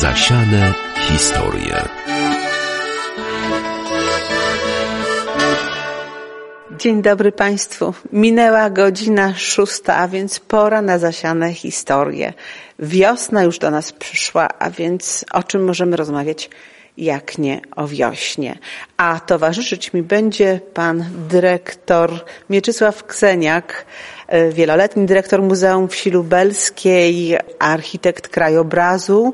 Zasiane historie. Dzień dobry Państwu. Minęła godzina 6, a więc pora na zasiane historie. Wiosna już do nas przyszła, a więc o czym możemy rozmawiać, jak nie o wiośnie. A towarzyszyć mi będzie pan dyrektor Mieczysław Kseniak, wieloletni dyrektor Muzeum Wsi Lubelskiej, architekt krajobrazu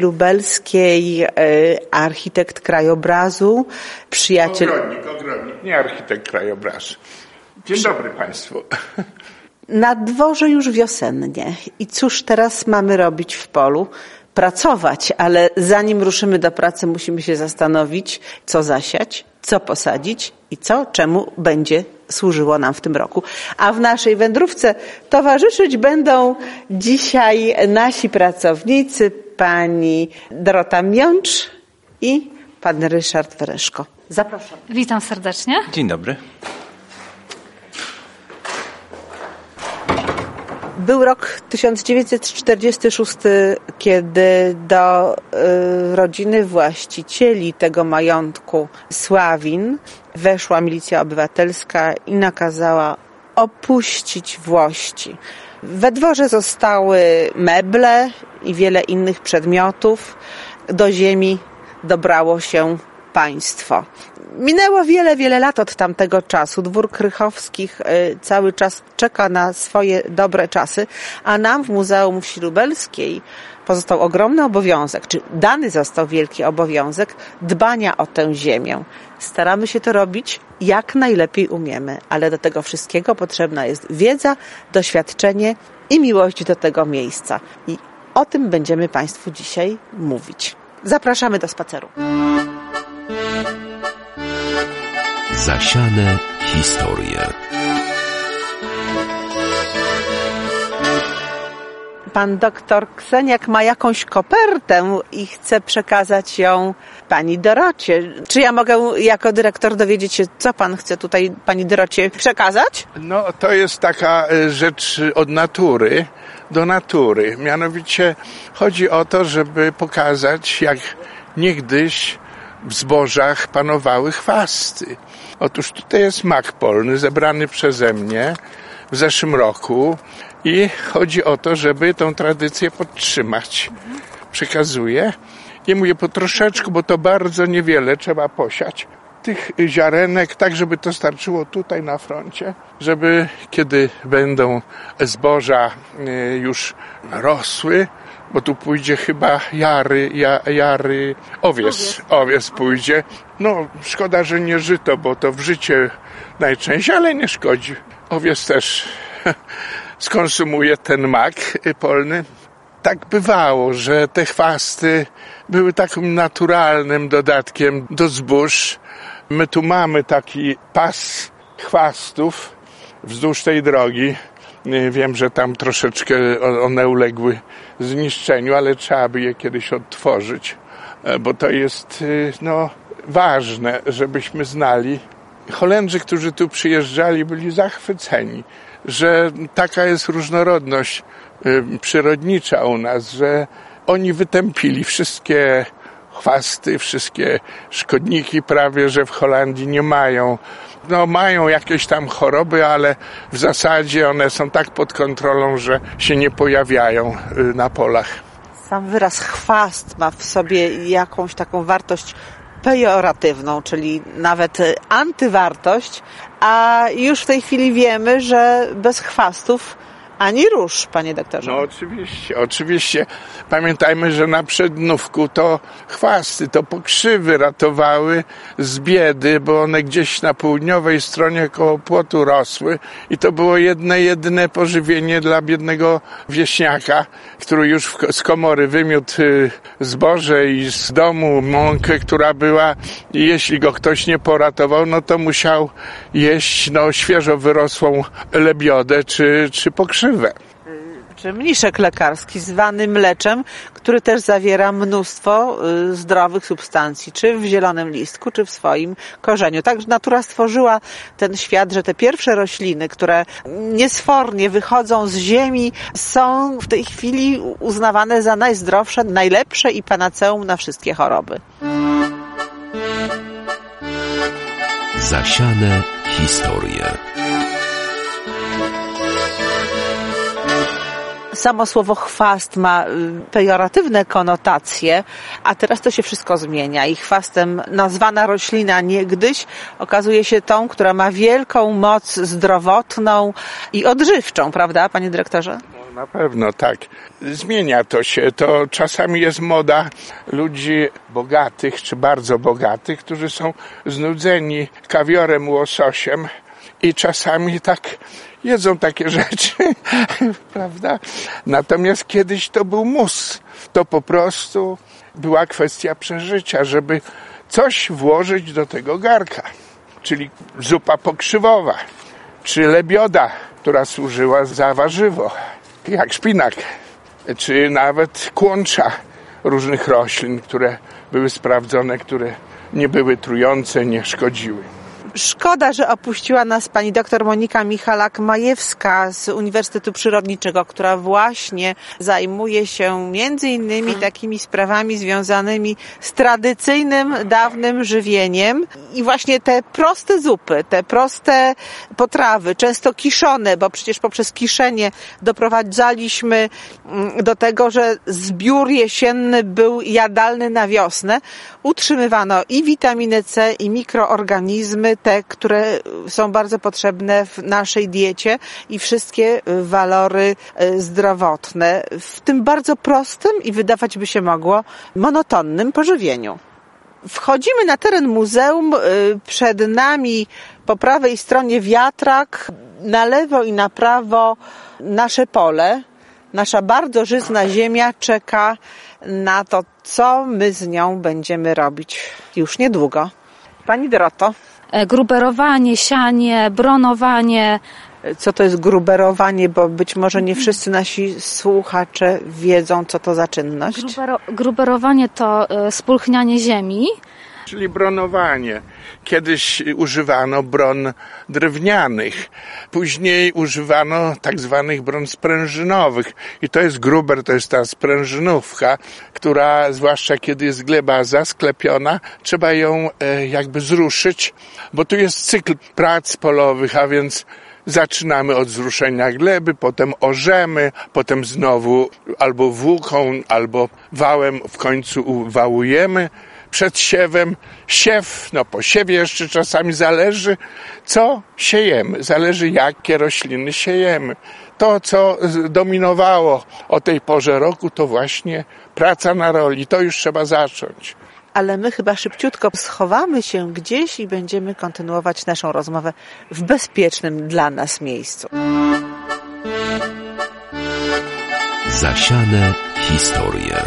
przyjaciel... Ogrodnik, nie architekt krajobrazu. Dzień dobry Państwu. Na dworze już wiosennie. I cóż teraz mamy robić w polu? Pracować, ale zanim ruszymy do pracy, musimy się zastanowić, co zasiać, co posadzić i czemu będzie służyło nam w tym roku. A w naszej wędrówce towarzyszyć będą dzisiaj nasi pracownicy, pani Dorota Miącz i pan Ryszard Wereszko. Zapraszam. Witam serdecznie. Dzień dobry. Był rok 1946, kiedy do rodziny właścicieli tego majątku Sławin weszła milicja obywatelska i nakazała opuścić włości. We dworze zostały meble i wiele innych przedmiotów. Do ziemi dobrało się państwo. Minęło wiele lat od tamtego czasu. Dwór Krychowskich cały czas czeka na swoje dobre czasy, a nam w Muzeum Wsi Lubelskiej pozostał ogromny obowiązek, czy dany został wielki obowiązek dbania o tę ziemię. Staramy się to robić jak najlepiej umiemy, ale do tego wszystkiego potrzebna jest wiedza, doświadczenie i miłość do tego miejsca. I o tym będziemy Państwu dzisiaj mówić. Zapraszamy do spaceru. Zasiane historie. Pan doktor Kseniak ma jakąś kopertę i chce przekazać ją pani Dorocie. Czy ja mogę jako dyrektor dowiedzieć się, co pan chce tutaj pani Dorocie przekazać? No, to jest taka rzecz od natury do natury. Mianowicie chodzi o to, żeby pokazać, jak niegdyś w zbożach panowały chwasty. Otóż tutaj jest mak polny zebrany przeze mnie w zeszłym roku i chodzi o to, żeby tą tradycję podtrzymać. Przekazuję i mówię po troszeczku, bo to bardzo niewiele trzeba posiać tych ziarenek, tak żeby to starczyło tutaj na froncie, żeby kiedy będą zboża już rosły, bo tu pójdzie chyba owies pójdzie. No, szkoda, że nie żyto, bo to w życie najczęściej, ale nie szkodzi. Owies też skonsumuje ten mak polny. Tak bywało, że te chwasty były takim naturalnym dodatkiem do zbóż. My tu mamy taki pas chwastów wzdłuż tej drogi. Wiem, że tam troszeczkę one uległy zniszczeniu, ale trzeba by je kiedyś odtworzyć, bo to jest ważne, żebyśmy znali. Holendrzy, którzy tu przyjeżdżali, byli zachwyceni, że taka jest różnorodność przyrodnicza u nas, że oni wytępili wszystkie chwasty, wszystkie szkodniki prawie, że w Holandii nie mają. No, mają jakieś tam choroby, ale w zasadzie one są tak pod kontrolą, że się nie pojawiają na polach. Sam wyraz chwast ma w sobie jakąś taką wartość pejoratywną, czyli nawet antywartość, a już w tej chwili wiemy, że bez chwastów ani rusz, panie doktorze. No oczywiście. Pamiętajmy, że na Przednówku to chwasty, to pokrzywy ratowały z biedy, bo one gdzieś na południowej stronie koło płotu rosły i to było jedyne pożywienie dla biednego wieśniaka, który już z komory wymiótł zboże i z domu mąkę, która była, i jeśli go ktoś nie poratował, no to musiał jeść świeżo wyrosłą lebiodę czy pokrzywę. Czy mniszek lekarski zwany mleczem, który też zawiera mnóstwo zdrowych substancji, czy w zielonym listku, czy w swoim korzeniu. Tak natura stworzyła ten świat, że te pierwsze rośliny, które niesfornie wychodzą z ziemi, są w tej chwili uznawane za najzdrowsze, najlepsze i panaceum na wszystkie choroby. Zasiane historie. Samo słowo chwast ma pejoratywne konotacje, a teraz to się wszystko zmienia i chwastem nazwana roślina niegdyś okazuje się tą, która ma wielką moc zdrowotną i odżywczą, prawda, panie dyrektorze? No, na pewno tak. Zmienia to się. To czasami jest moda ludzi bogatych czy bardzo bogatych, którzy są znudzeni kawiorem, łososiem i czasami tak jedzą takie rzeczy, prawda? Natomiast kiedyś to był mus. To po prostu była kwestia przeżycia, żeby coś włożyć do tego garka. Czyli zupa pokrzywowa, czy lebioda, która służyła za warzywo, jak szpinak, czy nawet kłącza różnych roślin, które były sprawdzone, które nie były trujące, nie szkodziły. Szkoda, że opuściła nas pani doktor Monika Michalak-Majewska z Uniwersytetu Przyrodniczego, która właśnie zajmuje się między innymi takimi sprawami związanymi z tradycyjnym, dawnym żywieniem. I właśnie te proste zupy, te proste potrawy, często kiszone, bo przecież poprzez kiszenie doprowadzaliśmy do tego, że zbiór jesienny był jadalny na wiosnę. Utrzymywano i witaminę C, i mikroorganizmy, te, które są bardzo potrzebne w naszej diecie i wszystkie walory zdrowotne w tym bardzo prostym i wydawać by się mogło monotonnym pożywieniu. Wchodzimy na teren muzeum, przed nami po prawej stronie wiatrak, na lewo i na prawo nasze pole. Nasza bardzo żyzna ziemia czeka na to, co my z nią będziemy robić już niedługo. Pani Doroto. Gruberowanie, sianie, bronowanie. Co to jest gruberowanie, bo być może nie wszyscy nasi słuchacze wiedzą, co to za czynność? Gruberowanie to spulchnianie ziemi. Czyli bronowanie. Kiedyś używano bron drewnianych, później używano tak zwanych bron sprężynowych. I to jest gruber, to jest ta sprężynówka, która, zwłaszcza kiedy jest gleba zasklepiona, trzeba ją jakby zruszyć, bo tu jest cykl prac polowych, a więc zaczynamy od zruszenia gleby, potem orzemy, potem znowu albo włóką, albo wałem w końcu uwałujemy. Przed siewem, siew, po siewie jeszcze czasami zależy, co siejemy, zależy jakie rośliny siejemy. To, co dominowało o tej porze roku, to właśnie praca na roli, to już trzeba zacząć. Ale my chyba szybciutko schowamy się gdzieś i będziemy kontynuować naszą rozmowę w bezpiecznym dla nas miejscu. Zasiane historie.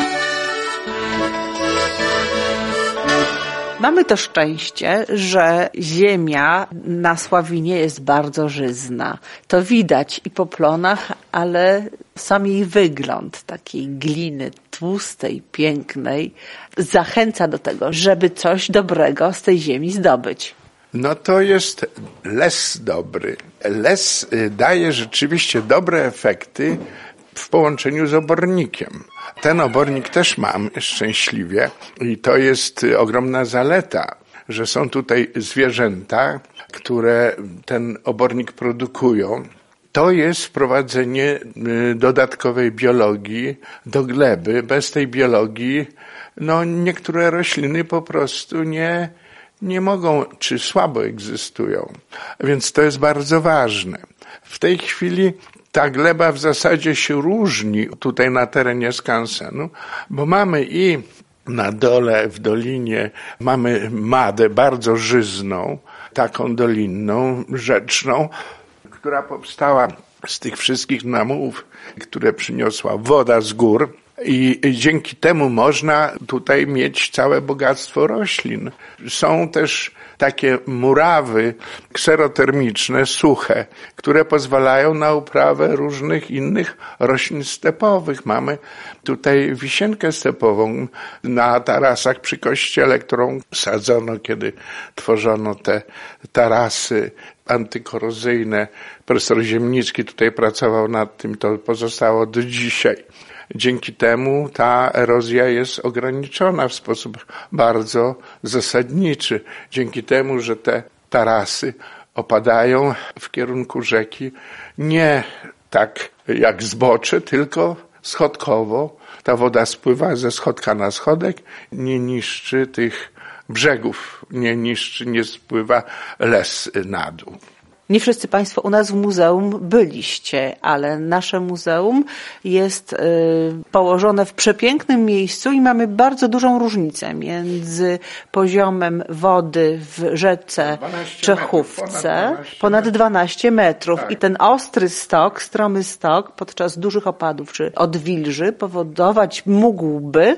Mamy to szczęście, że ziemia na Sławinie jest bardzo żyzna. To widać i po plonach, ale sam jej wygląd takiej gliny tłustej, pięknej zachęca do tego, żeby coś dobrego z tej ziemi zdobyć. No to jest les dobry. Les daje rzeczywiście dobre efekty w połączeniu z obornikiem. Ten obornik też mam szczęśliwie i to jest ogromna zaleta, że są tutaj zwierzęta, które ten obornik produkują. To jest wprowadzenie dodatkowej biologii do gleby. Bez tej biologii niektóre rośliny po prostu nie mogą, czy słabo egzystują. Więc to jest bardzo ważne. W tej chwili ta gleba w zasadzie się różni tutaj na terenie skansenu, bo mamy i na dole, w dolinie, mamy madę bardzo żyzną, taką dolinną, rzeczną, która powstała z tych wszystkich namów, które przyniosła woda z gór. I dzięki temu można tutaj mieć całe bogactwo roślin. Są też takie murawy kserotermiczne, suche, które pozwalają na uprawę różnych innych roślin stepowych. Mamy tutaj wisienkę stepową na tarasach przy kościele, którą sadzono, kiedy tworzono te tarasy antykorozyjne. Profesor Ziemnicki tutaj pracował nad tym, to pozostało do dzisiaj. Dzięki temu ta erozja jest ograniczona w sposób bardzo zasadniczy. Dzięki temu, że te tarasy opadają w kierunku rzeki nie tak jak zbocze, tylko schodkowo. Ta woda spływa ze schodka na schodek, nie niszczy tych brzegów, nie spływa les na dół. Nie wszyscy Państwo u nas w muzeum byliście, ale nasze muzeum jest położone w przepięknym miejscu i mamy bardzo dużą różnicę między poziomem wody w rzece Czechówce, ponad 12 metrów. Tak. I ten ostry stok, stromy stok podczas dużych opadów czy odwilży powodować mógłby,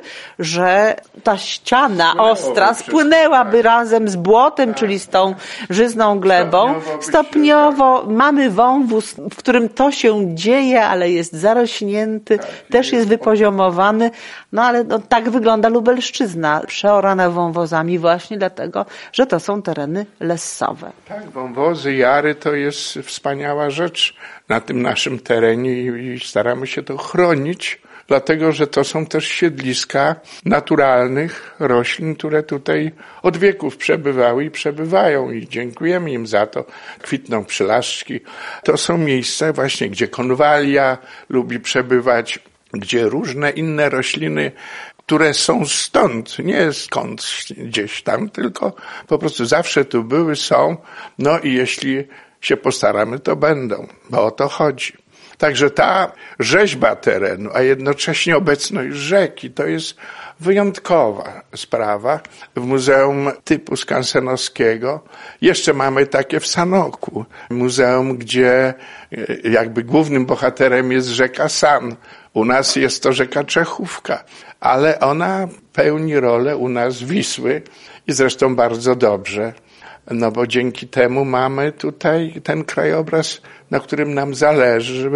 że ta ściana ostra spłynęłaby razem z błotem, czyli z tą żyzną glebą. Stopniowo mamy wąwóz, w którym to się dzieje, ale jest zarośnięty, też jest wypoziomowany, ale tak wygląda Lubelszczyzna, przeorana wąwozami właśnie dlatego, że to są tereny lesowe. Tak, wąwozy, jary to jest wspaniała rzecz na tym naszym terenie i staramy się to chronić, dlatego że to są też siedliska naturalnych roślin, które tutaj od wieków przebywały i przebywają i dziękujemy im za to. Kwitną przylaszczki. To są miejsca właśnie, gdzie konwalia lubi przebywać, gdzie różne inne rośliny, które są stąd, nie skąd gdzieś tam, tylko po prostu zawsze tu były, są, i jeśli się postaramy, to będą, bo o to chodzi. Także ta rzeźba terenu, a jednocześnie obecność rzeki, to jest wyjątkowa sprawa. W muzeum typu skansenowskiego jeszcze mamy takie w Sanoku. Muzeum, gdzie jakby głównym bohaterem jest rzeka San. U nas jest to rzeka Czechówka, ale ona pełni rolę u nas Wisły i zresztą bardzo dobrze. Bo dzięki temu mamy tutaj ten krajobraz, na którym nam zależy, żeby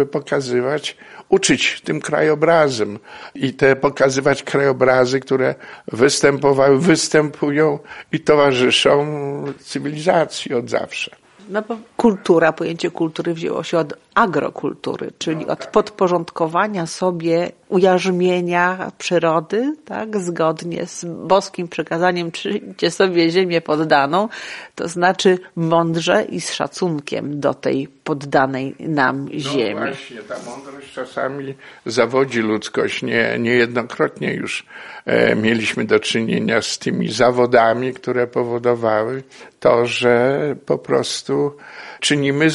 uczyć tym krajobrazem i pokazywać krajobrazy, które występowały, występują i towarzyszą cywilizacji od zawsze. Bo pojęcie kultury wzięło się od agrokultury, czyli od podporządkowania sobie ujarzmienia przyrody, tak, zgodnie z boskim przekazaniem czyńcie sobie ziemię poddaną, to znaczy mądrze i z szacunkiem do tej poddanej nam ziemi. No właśnie, ta mądrość czasami zawodzi ludzkość. Niejednokrotnie już mieliśmy do czynienia z tymi zawodami, które powodowały to, że po prostu czynimy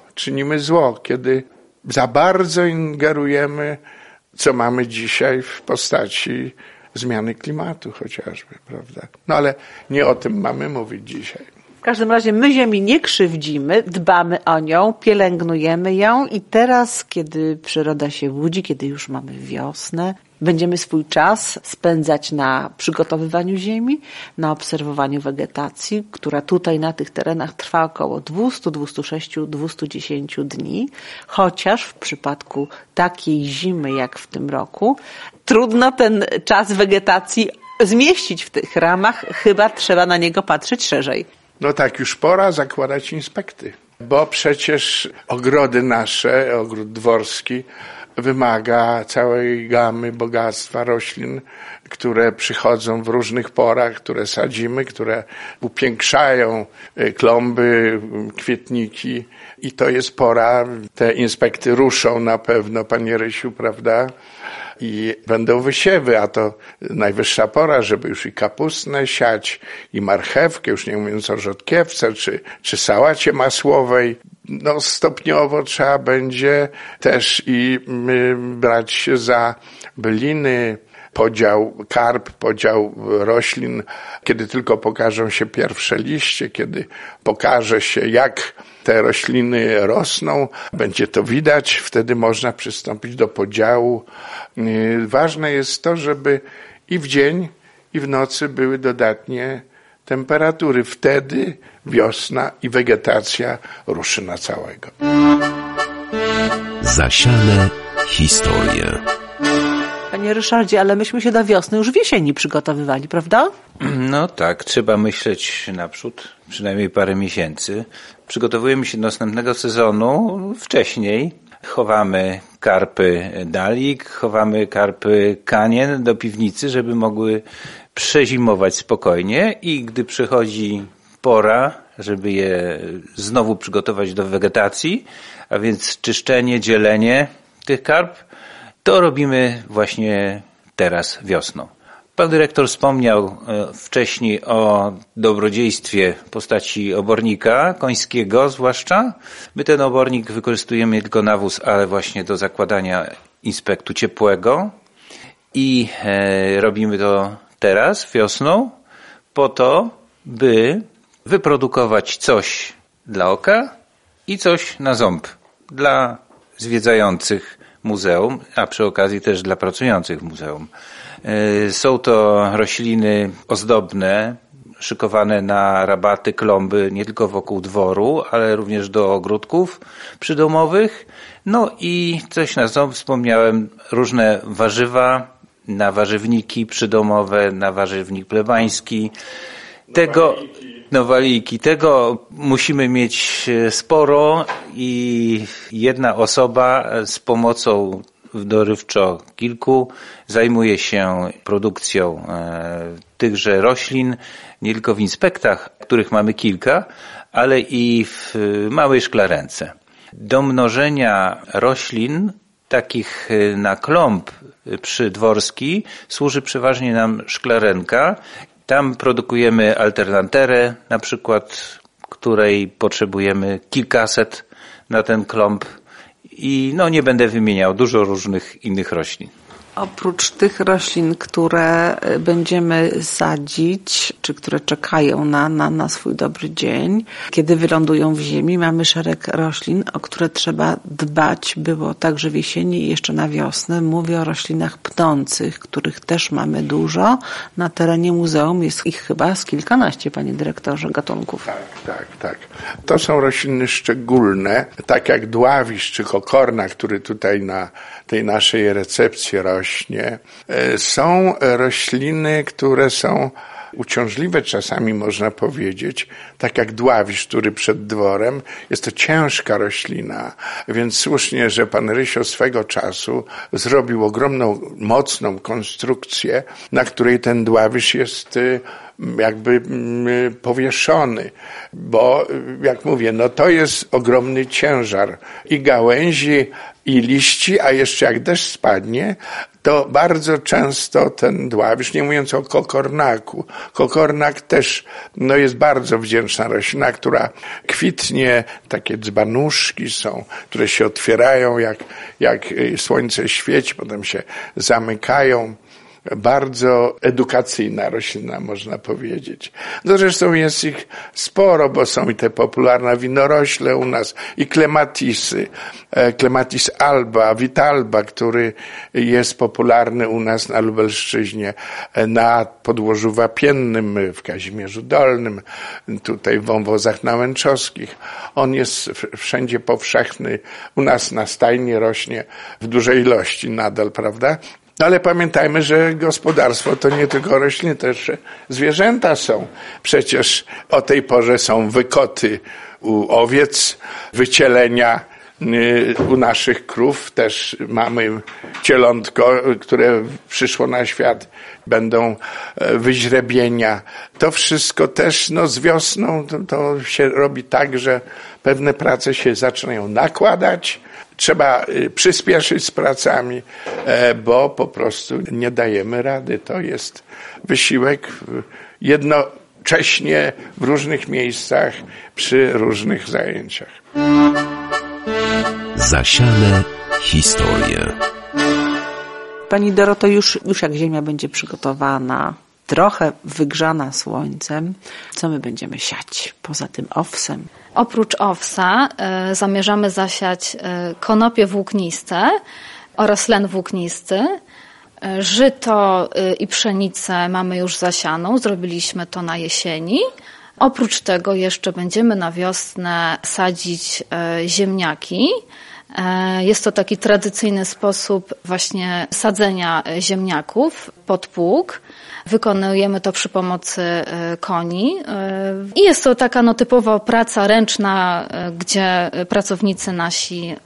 zło, kiedy za bardzo ingerujemy, co mamy dzisiaj w postaci zmiany klimatu chociażby, prawda? Ale nie o tym mamy mówić dzisiaj. W każdym razie my ziemi nie krzywdzimy, dbamy o nią, pielęgnujemy ją i teraz, kiedy przyroda się budzi, kiedy już mamy wiosnę, będziemy swój czas spędzać na przygotowywaniu ziemi, na obserwowaniu wegetacji, która tutaj na tych terenach trwa około 200, 206, 210 dni, chociaż w przypadku takiej zimy jak w tym roku, trudno ten czas wegetacji zmieścić w tych ramach, chyba trzeba na niego patrzeć szerzej. Tak, już pora zakładać inspekty, bo przecież ogrody nasze, ogród dworski, wymaga całej gamy bogactwa roślin, które przychodzą w różnych porach, które sadzimy, które upiększają klomby, kwietniki i to jest pora, te inspekty ruszą na pewno, Panie Rysiu, prawda? I będą wysiewy, a to najwyższa pora, żeby już i kapustę siać, i marchewkę, już nie mówiąc o rzodkiewce, czy sałacie masłowej. Stopniowo trzeba będzie też i brać się za byliny, podział roślin, kiedy tylko pokażą się pierwsze liście, kiedy pokaże się, jak te rośliny rosną, będzie to widać, wtedy można przystąpić do podziału. Ważne jest to, żeby i w dzień, i w nocy były dodatnie temperatury. Wtedy wiosna i wegetacja ruszy na całego. Zasiane historie. Panie Ryszardzie, ale myśmy się do wiosny już w jesieni przygotowywali, prawda? No tak, trzeba myśleć naprzód, przynajmniej parę miesięcy. Przygotowujemy się do następnego sezonu wcześniej. Chowamy karpy dalik, chowamy karpy kanien do piwnicy, żeby mogły przezimować spokojnie i gdy przychodzi pora, żeby je znowu przygotować do wegetacji, a więc czyszczenie, dzielenie tych karp, to robimy właśnie teraz wiosną. Pan dyrektor wspomniał wcześniej o dobrodziejstwie w postaci obornika końskiego zwłaszcza. My ten obornik wykorzystujemy nie tylko na wóz, ale właśnie do zakładania inspektu ciepłego i robimy to teraz wiosną po to, by wyprodukować coś dla oka i coś na ząb dla zwiedzających muzeum, a przy okazji też dla pracujących w muzeum. Są to rośliny ozdobne, szykowane na rabaty, klomby nie tylko wokół dworu, ale również do ogródków przydomowych. No i coś na ząb wspomniałem, różne warzywa, na warzywniki przydomowe, na warzywnik plebański. Waliki. Tego musimy mieć sporo i jedna osoba z pomocą dorywczo kilku zajmuje się produkcją tychże roślin, nie tylko w inspektach, których mamy kilka, ale i w małej szklarence. Do mnożenia roślin, takich na klomb przydworski, służy przeważnie nam szklarenka. Tam produkujemy alternanterę, na przykład, której potrzebujemy kilkaset na ten klomb i nie będę wymieniał dużo różnych innych roślin. Oprócz tych roślin, które będziemy sadzić, czy które czekają na swój dobry dzień, kiedy wylądują w ziemi, mamy szereg roślin, o które trzeba dbać było także w jesieni i jeszcze na wiosnę. Mówię o roślinach pnących, których też mamy dużo. Na terenie muzeum jest ich chyba z kilkanaście, panie dyrektorze, gatunków. Tak. To są rośliny szczególne, tak jak dławisz czy kokorna, który tutaj na tej naszej recepcji rośnie. Są rośliny, które są uciążliwe czasami, można powiedzieć, tak jak dławisz, który przed dworem. Jest to ciężka roślina, więc słusznie, że pan Rysio swego czasu zrobił ogromną, mocną konstrukcję, na której ten dławisz jest jakby powieszony, bo jak mówię, to jest ogromny ciężar i gałęzi, i liści, a jeszcze jak deszcz spadnie, to bardzo często ten dławisz, nie mówiąc o kokornaku. Kokornak też jest bardzo wdzięczna roślina, która kwitnie, takie dzbanuszki są, które się otwierają jak słońce świeci, potem się zamykają. Bardzo edukacyjna roślina, można powiedzieć. Zresztą jest ich sporo, bo są i te popularne winorośle u nas, i klematisy. Klematis alba, vitalba, który jest popularny u nas na Lubelszczyźnie, na podłożu wapiennym, w Kazimierzu Dolnym, tutaj w wąwozach nałęczowskich. On jest wszędzie powszechny. U nas na stajni rośnie w dużej ilości nadal, prawda? Ale pamiętajmy, że gospodarstwo to nie tylko rośliny, też zwierzęta są. Przecież o tej porze są wykoty u owiec, wycielenia u naszych krów. Też mamy cielątko, które przyszło na świat. Będą wyźrebienia. To wszystko też z wiosną to się robi tak, że pewne prace się zaczynają nakładać. Trzeba przyspieszyć z pracami, bo po prostu nie dajemy rady. To jest wysiłek jednocześnie w różnych miejscach, przy różnych zajęciach. Zasiane historie. Pani Doroto, już jak ziemia będzie przygotowana, trochę wygrzana słońcem, co my będziemy siać poza tym owsem? Oprócz owsa zamierzamy zasiać konopie włókniste oraz len włóknisty. Żyto i pszenicę mamy już zasianą, zrobiliśmy to na jesieni. Oprócz tego jeszcze będziemy na wiosnę sadzić ziemniaki. Jest to taki tradycyjny sposób właśnie sadzenia ziemniaków pod pług. Wykonujemy to przy pomocy koni i jest to taka typowa praca ręczna, gdzie pracownicy nasi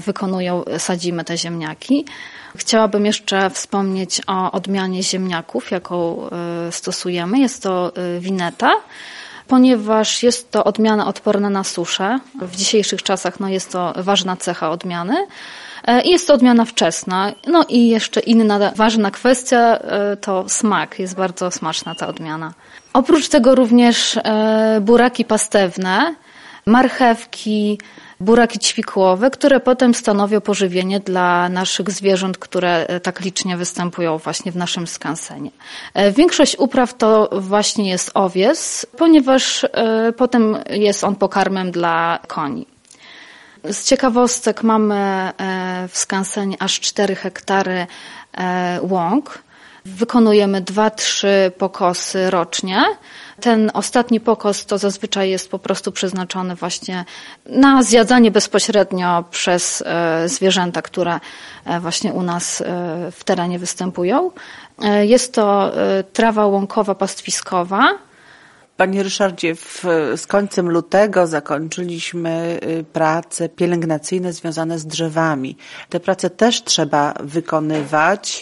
sadzimy te ziemniaki. Chciałabym jeszcze wspomnieć o odmianie ziemniaków, jaką stosujemy. Jest to wineta, ponieważ jest to odmiana odporna na suszę. W dzisiejszych czasach jest to ważna cecha odmiany. I jest to odmiana wczesna. No i jeszcze inna ważna kwestia to smak. Jest bardzo smaczna ta odmiana. Oprócz tego również buraki pastewne, marchewki, buraki ćwikłowe, które potem stanowią pożywienie dla naszych zwierząt, które tak licznie występują właśnie w naszym skansenie. Większość upraw to właśnie jest owies, ponieważ potem jest on pokarmem dla koni. Z ciekawostek mamy w skansenie aż 4 hektary łąk. Wykonujemy 2-3 pokosy rocznie. Ten ostatni pokos to zazwyczaj jest po prostu przeznaczony właśnie na zjadzanie bezpośrednio przez zwierzęta, które właśnie u nas w terenie występują. Jest to trawa łąkowa pastwiskowa. Panie Ryszardzie, z końcem lutego zakończyliśmy prace pielęgnacyjne związane z drzewami. Te prace też trzeba wykonywać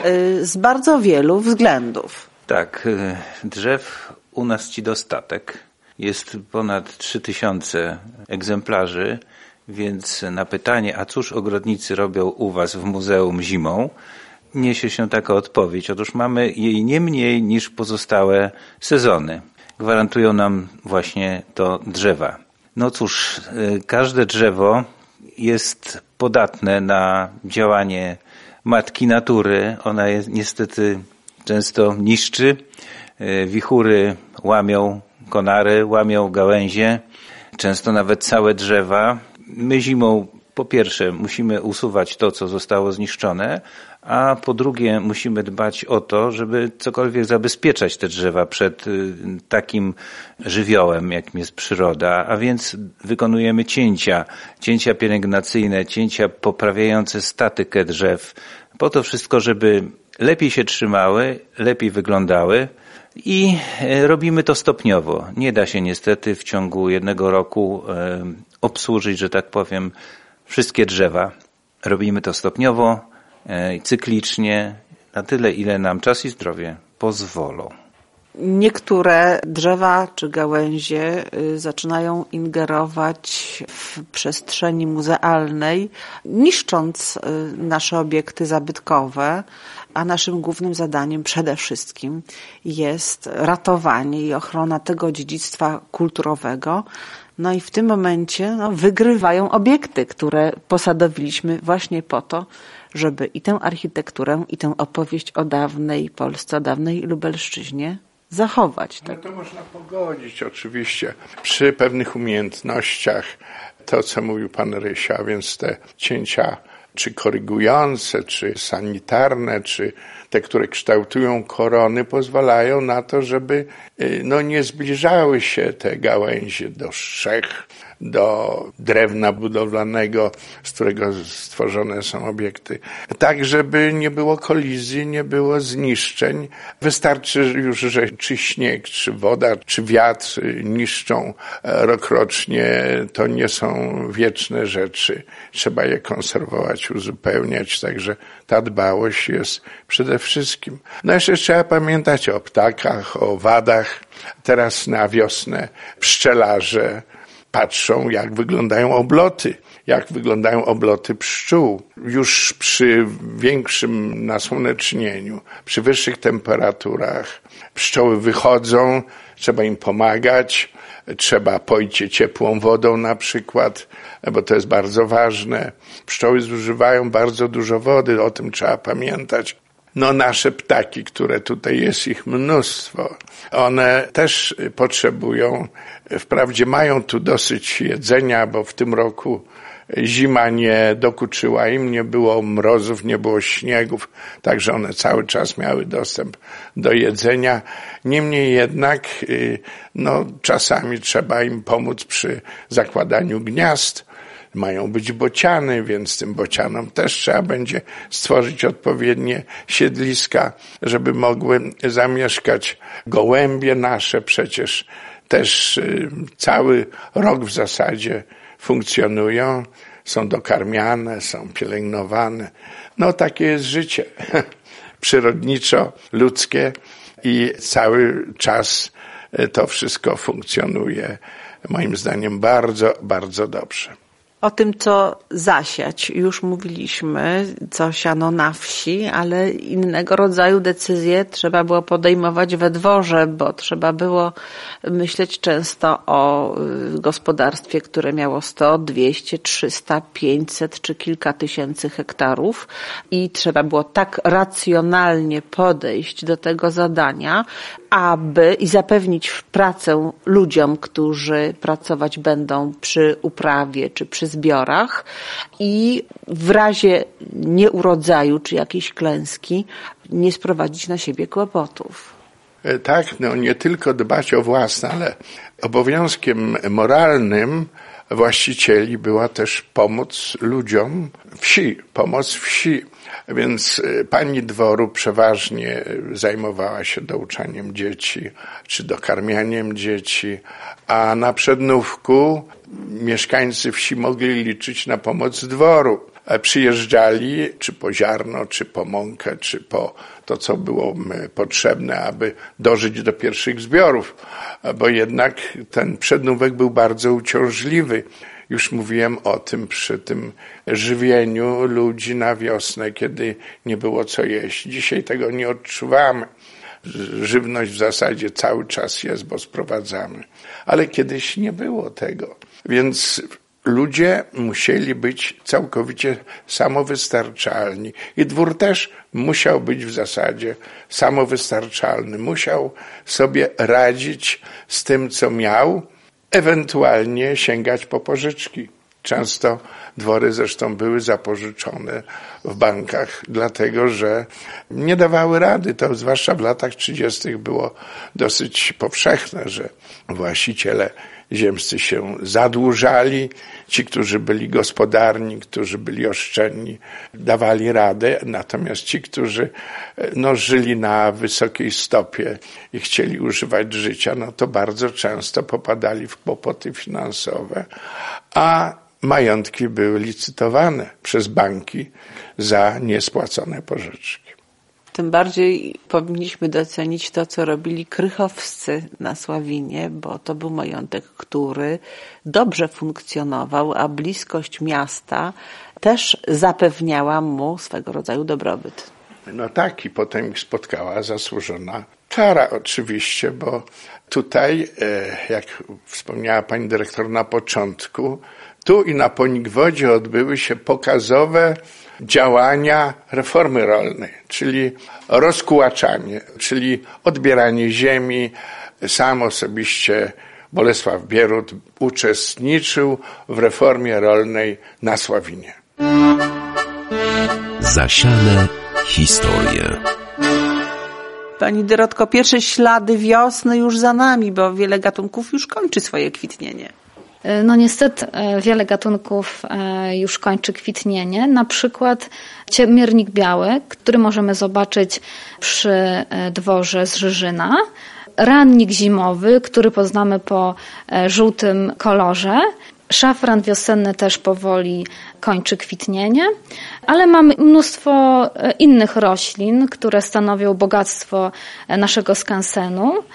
z bardzo wielu względów. Tak, drzew u nas ci dostatek. Jest ponad 3000 egzemplarzy, więc na pytanie, a cóż ogrodnicy robią u was w muzeum zimą, niesie się taka odpowiedź. Otóż mamy jej nie mniej niż pozostałe sezony. Gwarantują nam właśnie to drzewa. No cóż, każde drzewo jest podatne na działanie matki natury. Ona jest niestety często niszczy. Wichury łamią konary, łamią gałęzie, często nawet całe drzewa. My zimą po pierwsze musimy usuwać to, co zostało zniszczone, a po drugie musimy dbać o to, żeby cokolwiek zabezpieczać te drzewa przed takim żywiołem, jakim jest przyroda, a więc wykonujemy cięcia pielęgnacyjne, cięcia poprawiające statykę drzew, po to wszystko, żeby lepiej się trzymały, lepiej wyglądały i robimy to stopniowo. Nie da się niestety w ciągu 1 roku obsłużyć, że tak powiem, wszystkie drzewa. Robimy to stopniowo, cyklicznie, na tyle, ile nam czas i zdrowie pozwolą. Niektóre drzewa czy gałęzie zaczynają ingerować w przestrzeni muzealnej, niszcząc nasze obiekty zabytkowe, a naszym głównym zadaniem przede wszystkim jest ratowanie i ochrona tego dziedzictwa kulturowego. No i w tym momencie wygrywają obiekty, które posadowiliśmy właśnie po to, żeby i tę architekturę, i tę opowieść o dawnej Polsce, o dawnej Lubelszczyźnie zachować. Tak? No to można pogodzić oczywiście przy pewnych umiejętnościach. To, co mówił pan Rysia, więc te cięcia czy korygujące, czy sanitarne, czy te, które kształtują korony, pozwalają na to, żeby nie zbliżały się te gałęzie do strzech, do drewna budowlanego, z którego stworzone są obiekty. Tak, żeby nie było kolizji, nie było zniszczeń. Wystarczy już, że czy śnieg, czy woda, czy wiatr niszczą rokrocznie. To nie są wieczne rzeczy. Trzeba je konserwować, uzupełniać, także ta dbałość jest przede wszystkim. No jeszcze trzeba pamiętać o ptakach, o wadach. Teraz na wiosnę pszczelarze patrzą, jak wyglądają obloty. jak wyglądają obloty pszczół. Już przy większym nasłonecznieniu, przy wyższych temperaturach pszczoły wychodzą, trzeba im pomagać, trzeba poić je ciepłą wodą na przykład, bo to jest bardzo ważne. Pszczoły zużywają bardzo dużo wody, o tym trzeba pamiętać. No nasze ptaki, które tutaj jest ich mnóstwo, one też potrzebują, wprawdzie mają tu dosyć jedzenia, bo w tym roku zima nie dokuczyła im, nie było mrozów, nie było śniegów, także one cały czas miały dostęp do jedzenia. Niemniej jednak, czasami trzeba im pomóc przy zakładaniu gniazd. Mają być bociany, więc tym bocianom też trzeba będzie stworzyć odpowiednie siedliska, żeby mogły zamieszkać. Gołębie nasze przecież też cały rok w zasadzie funkcjonują, są dokarmiane, są pielęgnowane. No takie jest życie przyrodniczo-ludzkie i cały czas to wszystko funkcjonuje moim zdaniem bardzo, bardzo dobrze. O tym, co zasiać, już mówiliśmy, co siano na wsi, ale innego rodzaju decyzje trzeba było podejmować we dworze, bo trzeba było myśleć często o gospodarstwie, które miało 100, 200, 300, 500 czy kilka tysięcy hektarów i trzeba było tak racjonalnie podejść do tego zadania, aby i zapewnić pracę ludziom, którzy pracować będą przy uprawie czy przy zbiorach i w razie nieurodzaju czy jakiejś klęski nie sprowadzić na siebie kłopotów. Tak, nie tylko dbać o własne, ale obowiązkiem moralnym właścicieli była też pomoc ludziom wsi, pomoc wsi. Więc pani dworu przeważnie zajmowała się douczaniem dzieci czy dokarmianiem dzieci, a na przednówku mieszkańcy wsi mogli liczyć na pomoc dworu. Przyjeżdżali czy po ziarno, czy po mąkę, czy po to, co było potrzebne, aby dożyć do pierwszych zbiorów, bo jednak ten przednówek był bardzo uciążliwy. Już mówiłem o tym przy tym żywieniu ludzi na wiosnę, kiedy nie było co jeść. Dzisiaj tego nie odczuwamy. Żywność w zasadzie cały czas jest, bo sprowadzamy. Ale kiedyś nie było tego. Więc ludzie musieli być całkowicie samowystarczalni. I dwór też musiał być w zasadzie samowystarczalny. Musiał sobie radzić z tym, co miał, ewentualnie sięgać po pożyczki. Często dwory zresztą były zapożyczone w bankach, dlatego że nie dawały rady. To zwłaszcza w latach 30. było dosyć powszechne, że właściciele ziemscy się zadłużali. Ci, którzy byli gospodarni, którzy byli oszczędni, dawali radę. Natomiast ci, którzy żyli na wysokiej stopie i chcieli używać życia, to bardzo często popadali w kłopoty finansowe, a majątki były licytowane przez banki za niespłacone pożyczki. Tym bardziej powinniśmy docenić to, co robili krychowscy na Sławinie, bo to był majątek, który dobrze funkcjonował, a bliskość miasta też zapewniała mu swego rodzaju dobrobyt. No tak, i potem ich spotkała zasłużona kara oczywiście, bo tutaj, jak wspomniała pani dyrektor na początku, tu i na Ponikwodzie odbyły się pokazowe działania reformy rolnej, czyli rozkułaczanie, czyli odbieranie ziemi. Sam osobiście Bolesław Bierut uczestniczył w reformie rolnej na Sławinie. Zasiane historie. Pani Dorotko, pierwsze ślady wiosny już za nami, bo wiele gatunków już kończy swoje kwitnienie. Niestety wiele gatunków już kończy kwitnienie. Na przykład ciemiernik biały, który możemy zobaczyć przy dworze z Żyżyna. Rannik zimowy, który poznamy po żółtym kolorze. Szafran wiosenny też powoli kończy kwitnienie, ale mamy mnóstwo innych roślin, które stanowią bogactwo naszego skansenu.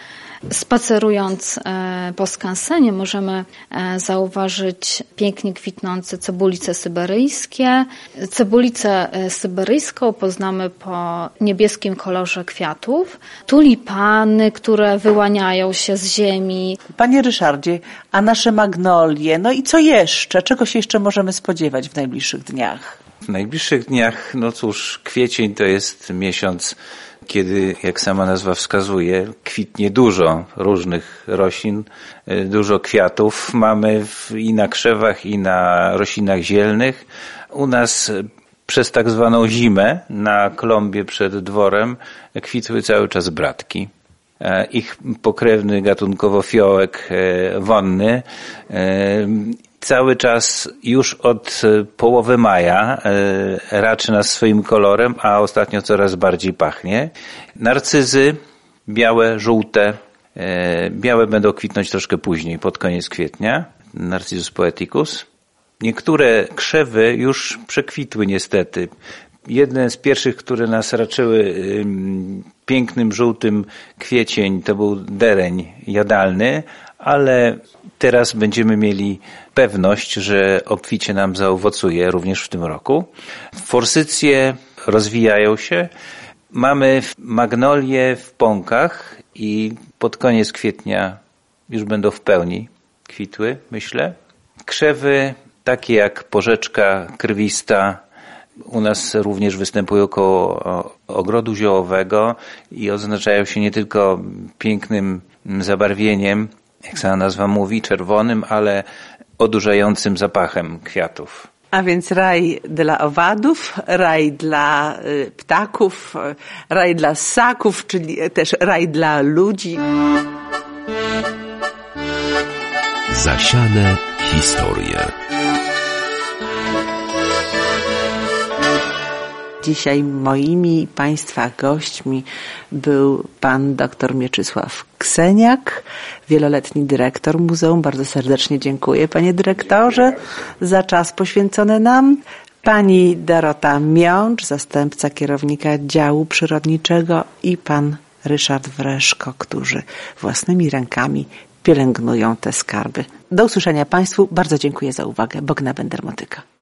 Spacerując po skansenie możemy zauważyć pięknie kwitnące cebulice syberyjskie. Cebulicę syberyjską poznamy po niebieskim kolorze kwiatów. Tulipany, które wyłaniają się z ziemi. Panie Ryszardzie, a nasze magnolie, no i co jeszcze? Czego się jeszcze możemy spodziewać w najbliższych dniach? W najbliższych dniach, no cóż, kwiecień to jest miesiąc, kiedy, jak sama nazwa wskazuje, kwitnie dużo różnych roślin, dużo kwiatów. Mamy i na krzewach, i na roślinach zielnych. U nas przez tak zwaną zimę na klombie przed dworem kwitły cały czas bratki. Ich pokrewny gatunkowo fiołek wonny cały czas już od połowy maja raczy nas swoim kolorem, a ostatnio coraz bardziej pachnie. Narcyzy białe, żółte. Białe będą kwitnąć troszkę później, pod koniec kwietnia. Narcyzus poeticus. Niektóre krzewy już przekwitły niestety. Jedne z pierwszych, które nas raczyły pięknym, żółtym kwiecień, to był dereń jadalny, ale teraz będziemy mieli pewność, że obficie nam zaowocuje również w tym roku. Forsycje rozwijają się. Mamy magnolie w pąkach i pod koniec kwietnia już będą w pełni kwitły, myślę. Krzewy takie jak porzeczka krwista u nas również występują koło ogrodu ziołowego i oznaczają się nie tylko pięknym zabarwieniem, jak sama nazwa mówi, czerwonym, ale odurzającym zapachem kwiatów. A więc raj dla owadów, raj dla ptaków, raj dla ssaków, czyli też raj dla ludzi. Zasiane historie. Dzisiaj moimi Państwa gośćmi był pan dr Mieczysław Kseniak, wieloletni dyrektor muzeum. Bardzo serdecznie dziękuję, panie dyrektorze, za czas poświęcony nam. Pani Dorota Miącz, zastępca kierownika działu przyrodniczego i pan Ryszard Wreszko, którzy własnymi rękami pielęgnują te skarby. Do usłyszenia Państwu. Bardzo dziękuję za uwagę. Bogna Bender-Motyka.